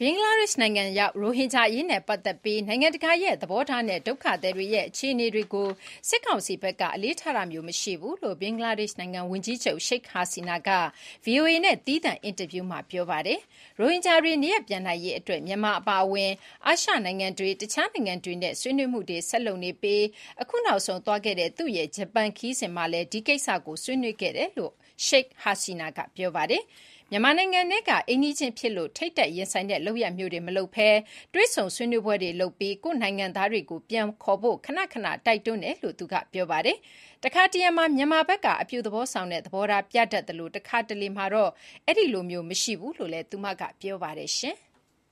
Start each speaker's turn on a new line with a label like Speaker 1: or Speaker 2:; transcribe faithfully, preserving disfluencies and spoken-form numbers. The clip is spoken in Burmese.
Speaker 1: ဘင်္ဂလားဒေ့ရှ်နိုင်ငံရောက်ရိုဟင်ဂျာအရေးနဲ့ပတ်သက်ပြီးနိုင်ငံတကာရဲ့သဘောထားနဲ့ဒုက္ခသည်တွေရဲ့အခြေအနေတွေကိုစစ်ကောင်စီဘက်ကအလေးထားတာမျိုးမရှိဘူးလို့ဘင်္ဂလားဒေ့ရှ်နိုင်ငံဝန်ကြီးချုပ်ရှိတ်ဟာစီနာက ဗွီအိုအေ နဲ့သီးသန့်အင်တာဗျူးမှာပြောပါတယ်။ရိုဟင်ဂျာတွေနေရပ်ပြန်နိုင်ရေးအတွက်မြန်မာအပါအဝင်အာရှနိုင်ငံတွေတခြားနိုင်ငံတွေနဲ့ဆွေးနွေးမှုတွေဆက်လုပ်နေပြီးအခုနောက်ဆုံးသွားခဲ့တဲ့သူ့ရဲ့ဂျပန်ခီးစဉ်မှာလည်းဒီကိစ္စကိုဆွေးနွေးခဲ့တယ်လို့ရှိတ်ဟာစီနာကပြောပါတယ်။မြန်မာနိုင်ငံနဲ့ကအိမ်နီးချင်းဖြစ်လို့ထိတ်တက်ရင်ဆိုင်တဲ့လုပ်ရမျိုးတွေမလုပ်ဘဲတွဲဆုံဆွေးနွေးပွဲတွေလုပ်ပြီးကိုယ်နိုင်ငံသားတွေကိုပြန်ခေါ်ဖို့ခဏခဏတိုက်တွန်းတယ်လို့သူကပြောပါတယ်။တခါတရံမှာမြန်မာဘက်ကအပြုသဘောဆောင်တဲ့သဘောထားပြတတ်တယ်လို့တခါတလေမှာတော့အဲ့ဒီလိုမျိုးမရှိဘူးလို့လည်းသူမကပြောပါတယ်ရှင်။